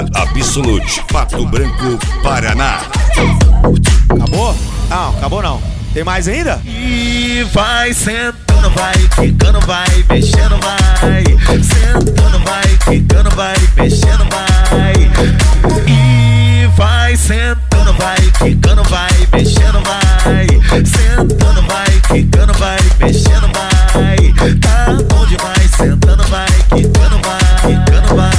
Absolute, Pato Branco, Paraná. Acabou? Não, acabou não. Tem mais ainda? E vai sentando, vai quicando, vai mexendo, vai sentando, vai quicando, vai mexendo, vai. E vai sentando, vai quicando, vai mexendo, vai sentando, vai quicando, vai mexendo, vai. Tá bom demais, sentando, vai quicando, vai quicando, vai.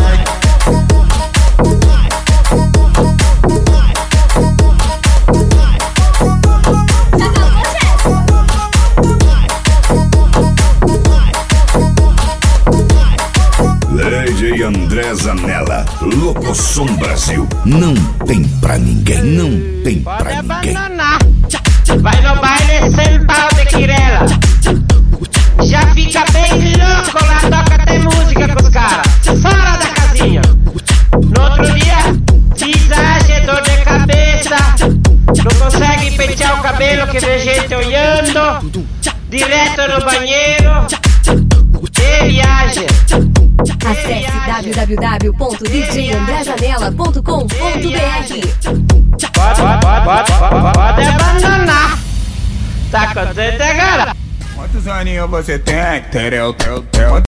DJ André Zanella, Locosom Brasil. Não tem pra ninguém, não tem pra ninguém. Vai no baile sem pau de quirela. Já fica bem louco lá, toca até música pros caras. Fora da casinha. No outro dia, visagem, dor de cabeça. Não consegue pentear o cabelo que vê gente olhando. Direto no banheiro. Que viagem. Acesse www.djandrezanella.com.br. Pode abandonar. Tá contente agora? Quantos aninhos você tem? Tereu.